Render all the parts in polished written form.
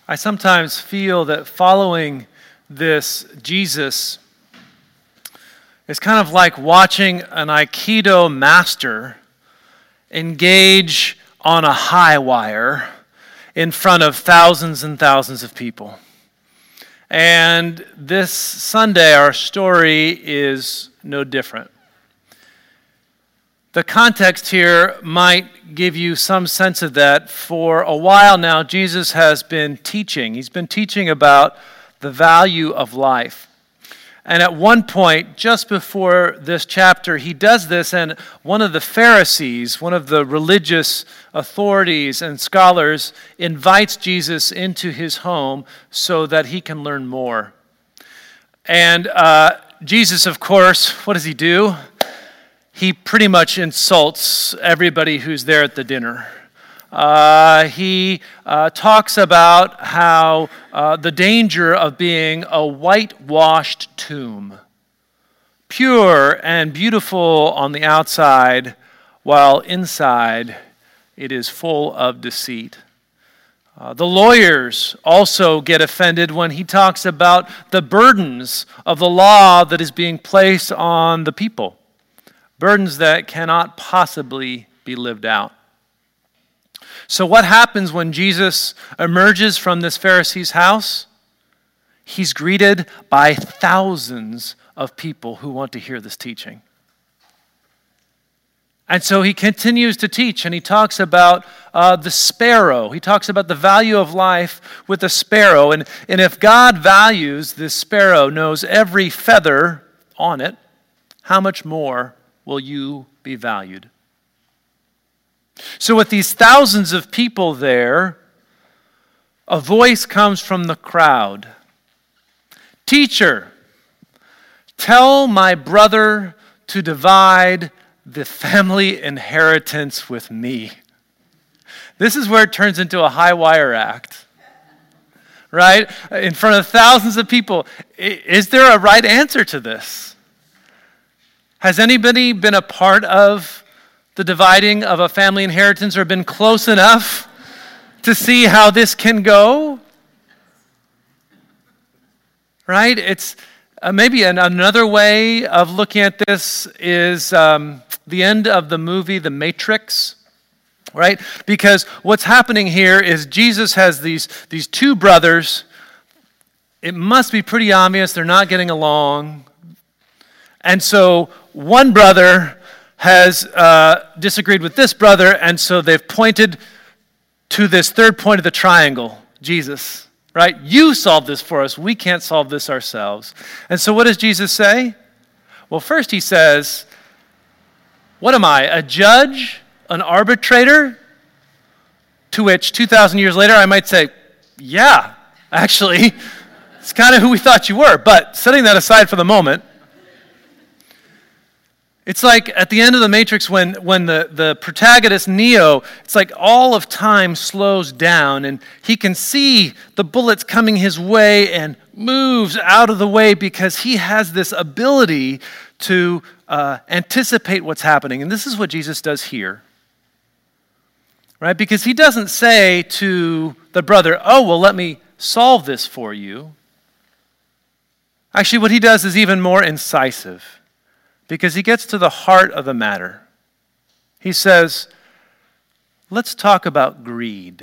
I sometimes feel that following this Jesus is kind of like watching an Aikido master engage on a high wire in front of thousands and thousands of people. And this Sunday, our story is no different. The context here might give you some sense of that. For a while now, Jesus has been teaching. He's been teaching about the value of life. And at one point, just before this chapter, he does this, and one of the Pharisees, one of the religious authorities and scholars, invites Jesus into his home so that he can learn more. And Jesus, of course, what does he do? He pretty much insults everybody who's there at the dinner. He talks about how the danger of being a whitewashed tomb, pure and beautiful on the outside, while inside it is full of deceit. The lawyers also get offended when he talks about the burdens of the law that is being placed on the people, burdens that cannot possibly be lived out. So what happens when Jesus emerges from this Pharisee's house? He's greeted by thousands of people who want to hear this teaching. And so he continues to teach, and he talks about the sparrow. He talks about the value of life with the sparrow. And if God values this sparrow, knows every feather on it, how much more will you be valued? So with these thousands of people there, a voice comes from the crowd. Teacher, tell my brother to divide the family inheritance with me. This is where it turns into a high wire act, right? In front of thousands of people. Is there a right answer to this? Has anybody been a part of the dividing of a family inheritance or been close enough to see how this can go? Right? It's maybe another way of looking at this is the end of the movie The Matrix, right? Because what's happening here is Jesus has these two brothers. It must be pretty obvious they're not getting along. And so one brother has disagreed with this brother, and so they've pointed to this third point of the triangle, Jesus, right? You solve this for us. We can't solve this ourselves. And so what does Jesus say? Well, first he says, what am I, a judge, an arbitrator? To which 2,000 years later I might say, yeah, actually, it's kind of who we thought you were. But setting that aside for the moment, it's like at the end of The Matrix when the protagonist, Neo, it's like all of time slows down and he can see the bullets coming his way and moves out of the way because he has this ability to anticipate what's happening. And this is what Jesus does here, right? Because he doesn't say to the brother, oh, well, let me solve this for you. Actually, what he does is even more incisive, because he gets to the heart of the matter. He says, let's talk about greed.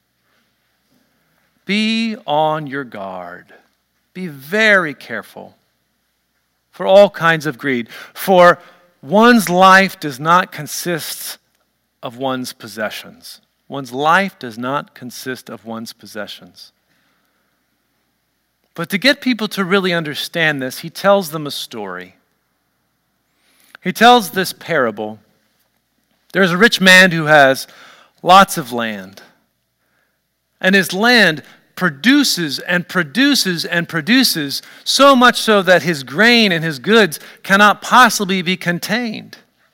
Be on your guard. Be very careful for all kinds of greed. For one's life does not consist of one's possessions. One's life does not consist of one's possessions. But to get people to really understand this, he tells them a story. He tells this parable. There's a rich man who has lots of land. And his land produces and produces and produces, so much so that his grain and his goods cannot possibly be contained.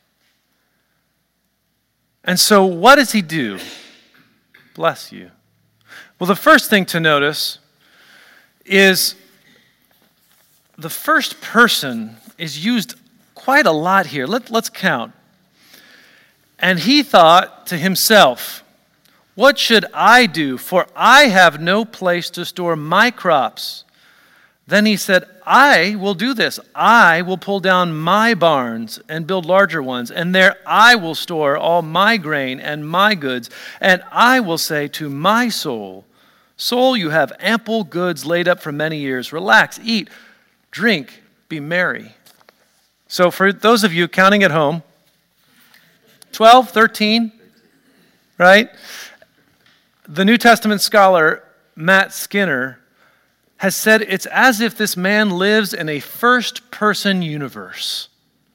And so what does he do? Bless you. Well, the first thing to notice is the first person is used quite a lot here. Let's count. And he thought to himself, What should I do? For I have no place to store my crops. Then he said, I will do this. I will pull down my barns and build larger ones, and there I will store all my grain and my goods. And I will say to my soul, soul, you have ample goods laid up for many years. Relax, eat, drink, be merry. So for those of you counting at home, 12, 13, right? The New Testament scholar Matt Skinner has said it's as if this man lives in a first-person universe.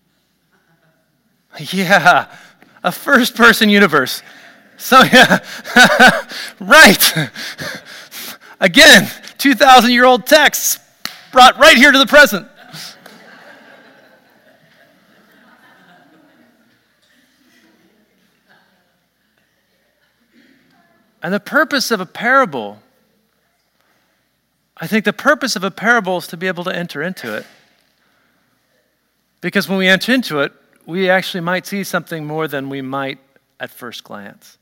Yeah, a first-person universe. So, yeah, right. Again, 2,000-year-old texts brought right here to the present. And the purpose of a parable, I think the purpose of a parable is to be able to enter into it. Because when we enter into it, we actually might see something more than we might at first glance.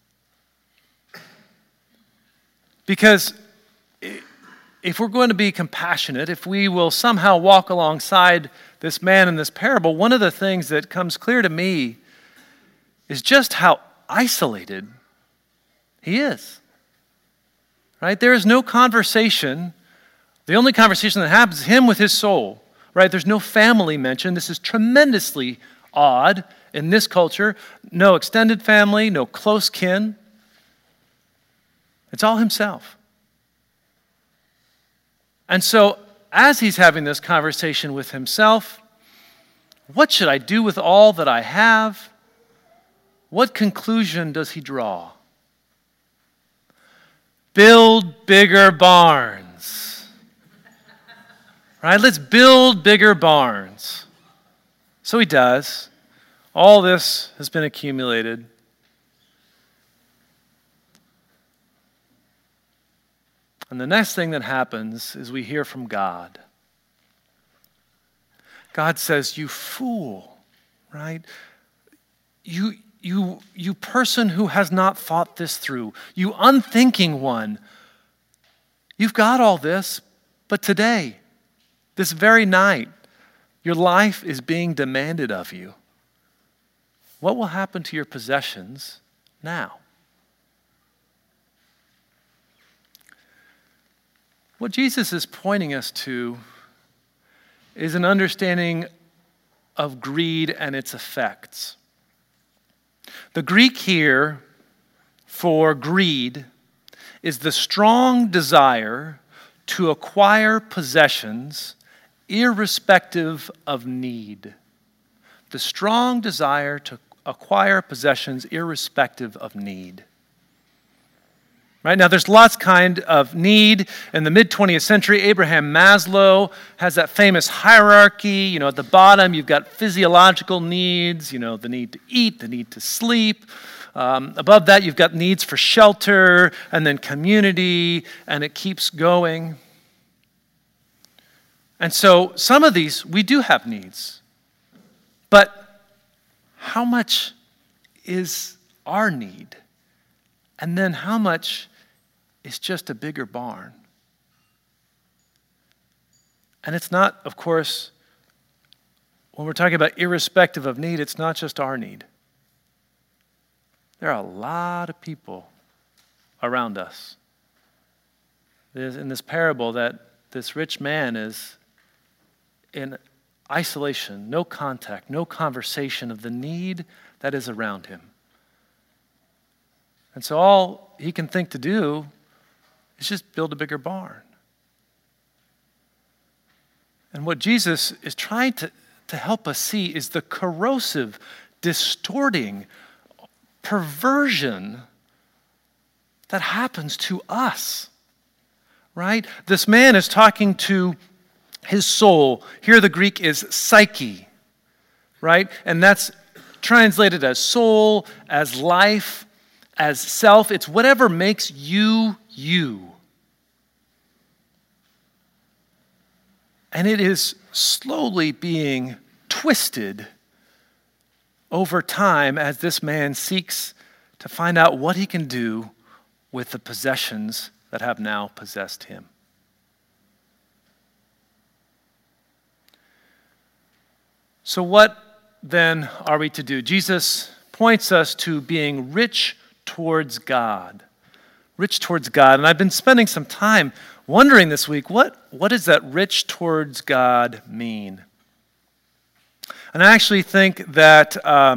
Because if we're going to be compassionate, if we will somehow walk alongside this man in this parable, one of the things that comes clear to me is just how isolated he is. Right? There is no conversation. The only conversation that happens is him with his soul. Right? There's no family mentioned. This is tremendously odd in this culture. No extended family, no close kin. It's all himself. And so, as he's having this conversation with himself, what should I do with all that I have? What conclusion does he draw? Build bigger barns. Right? Let's build bigger barns. So he does. All this has been accumulated. And the next thing that happens is we hear from God. God says, you fool, right? You person who has not thought this through, you unthinking one, you've got all this, but today, this very night, your life is being demanded of you. What will happen to your possessions now? What Jesus is pointing us to is an understanding of greed and its effects. The Greek here for greed is the strong desire to acquire possessions irrespective of need. The strong desire to acquire possessions irrespective of need. Right now, there's lots kind of need. In the mid-20th century, Abraham Maslow has that famous hierarchy. At the bottom, you've got physiological needs, the need to eat, the need to sleep. Above that, you've got needs for shelter, and then community, and it keeps going. And so, some of these, we do have needs. But how much is our need? And then how much is just a bigger barn? And it's not, of course, when we're talking about irrespective of need, it's not just our need. There are a lot of people around us. There's in this parable that this rich man is in isolation, no contact, no conversation of the need that is around him. And so all he can think to do is just build a bigger barn. And what Jesus is trying to help us see is the corrosive, distorting perversion that happens to us, right? This man is talking to his soul. Here the Greek is psyche, right? And that's translated as soul, as life, as self. It's whatever makes you, you. And it is slowly being twisted over time as this man seeks to find out what he can do with the possessions that have now possessed him. So what then are we to do? Jesus points us to being rich towards God. Rich towards God. And I've been spending some time wondering this week, what does that rich towards God mean? And I actually think that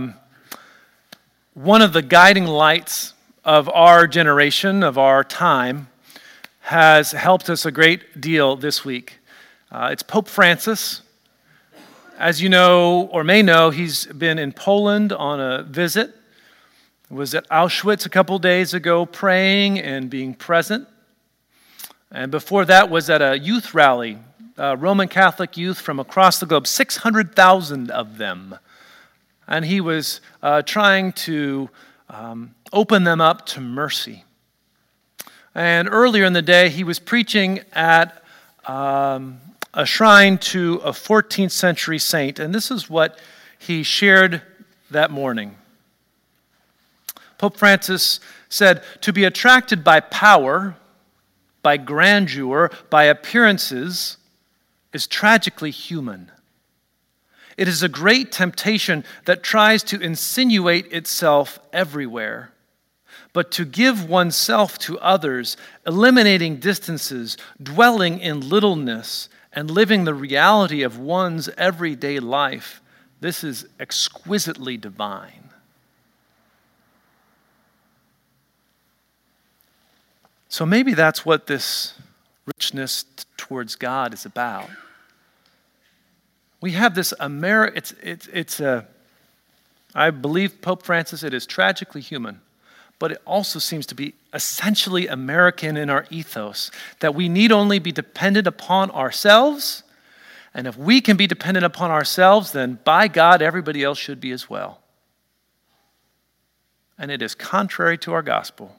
one of the guiding lights of our generation, of our time, has helped us a great deal this week. It's Pope Francis. As you know or may know, he's been in Poland on a visit. Was at Auschwitz a couple days ago praying and being present. And before that was at a youth rally, Roman Catholic youth from across the globe, 600,000 of them. And he was trying to open them up to mercy. And earlier in the day, he was preaching at a shrine to a 14th century saint. And this is what he shared that morning. Pope Francis said, "To be attracted by power, by grandeur, by appearances, is tragically human. It is a great temptation that tries to insinuate itself everywhere. But to give oneself to others, eliminating distances, dwelling in littleness, and living the reality of one's everyday life, this is exquisitely divine." So maybe that's what this richness towards God is about. We have this I believe Pope Francis, it is tragically human, but it also seems to be essentially American in our ethos, that we need only be dependent upon ourselves, and if we can be dependent upon ourselves, then by God, everybody else should be as well. And it is contrary to our gospel.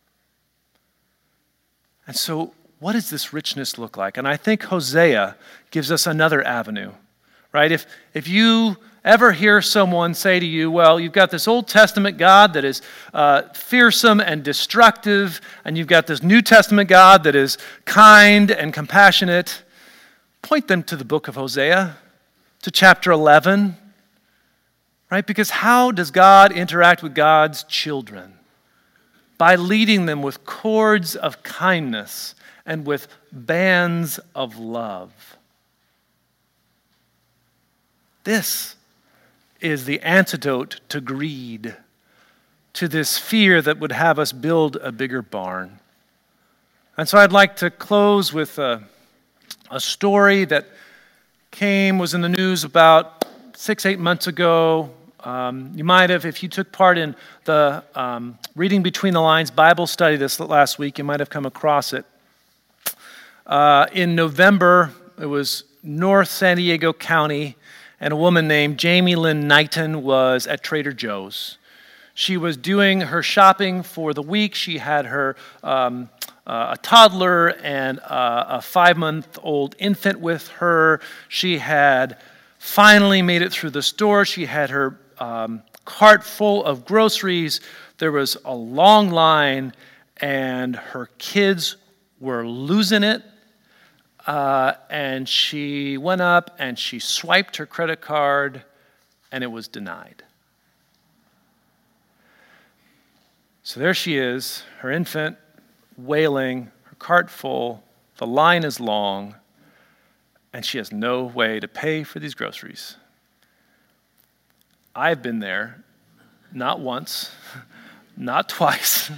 And so, what does this richness look like? And I think Hosea gives us another avenue, right? If you ever hear someone say to you, well, you've got this Old Testament God that is fearsome and destructive, and you've got this New Testament God that is kind and compassionate, point them to the book of Hosea, to chapter 11, right? Because how does God interact with God's children? By leading them with cords of kindness and with bands of love. This is the antidote to greed, to this fear that would have us build a bigger barn. And so I'd like to close with a story that was in the news about 6-8 months ago. You might have, if you took part in the Reading Between the Lines Bible study this last week, you might have come across it. In November, it was North San Diego County, and a woman named Jamie Lynn Knighton was at Trader Joe's. She was doing her shopping for the week. She had her a toddler and a 5-month-old infant with her. She had finally made it through the store. She had her cart full of groceries. There was a long line, and her kids were losing it. And she went up and she swiped her credit card, and it was denied. So there she is, her infant wailing, her cart full, the line is long, and she has no way to pay for these groceries. I've been there, not once, not twice.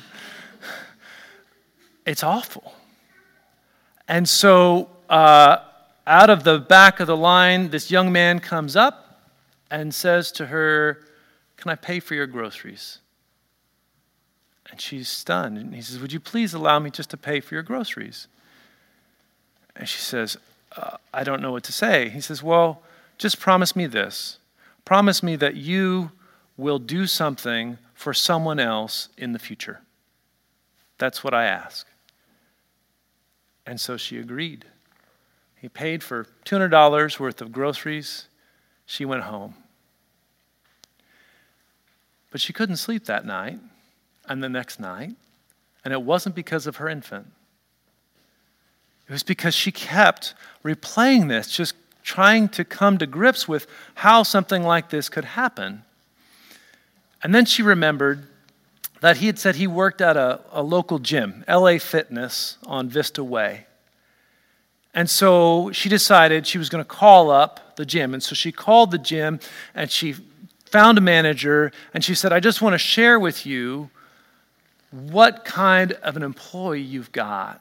It's awful. And so out of the back of the line, this young man comes up and says to her, "Can I pay for your groceries?" And she's stunned. And he says, "Would you please allow me just to pay for your groceries?" And she says, "I don't know what to say." He says, "Well, just promise me this. Promise me that you will do something for someone else in the future. That's what I ask." And so she agreed. He paid for $200 worth of groceries. She went home. But she couldn't sleep that night, and the next night, And it wasn't because of her infant. It was because she kept replaying this, just trying to come to grips with how something like this could happen. And then she remembered that he had said he worked at a local gym, LA Fitness on Vista Way. And so she decided she was going to call up the gym. And so she called the gym and she found a manager and she said, I just want to share with you what kind of an employee you've got.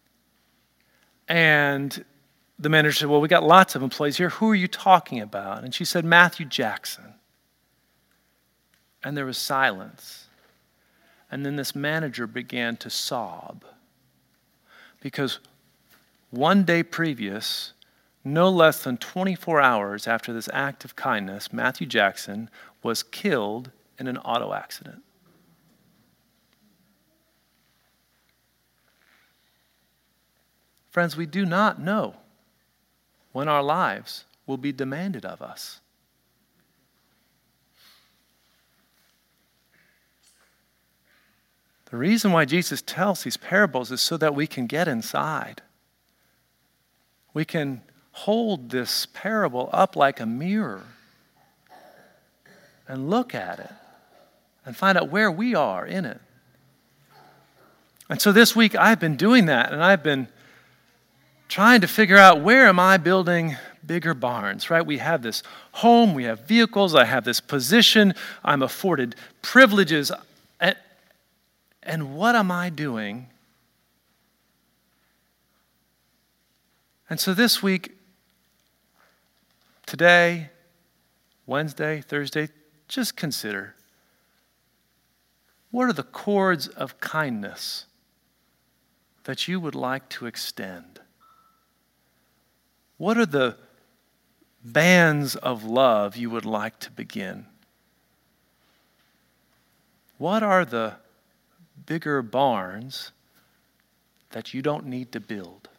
And the manager said, well, we got lots of employees here. Who are you talking about? And she said, Matthew Jackson. And there was silence. And then this manager began to sob. Because one day previous, no less than 24 hours after this act of kindness, Matthew Jackson was killed in an auto accident. Friends, we do not know when our lives will be demanded of us. The reason why Jesus tells these parables is so that we can get inside. We can hold this parable up like a mirror and look at it and find out where we are in it. And so this week I've been doing that, and I've been trying to figure out, where am I building bigger barns, right? We have this home, we have vehicles, I have this position, I'm afforded privileges. And what am I doing? And so this week, today, Wednesday, Thursday, just consider, what are the cords of kindness that you would like to extend? What are the bands of love you would like to begin? What are the bigger barns that you don't need to build?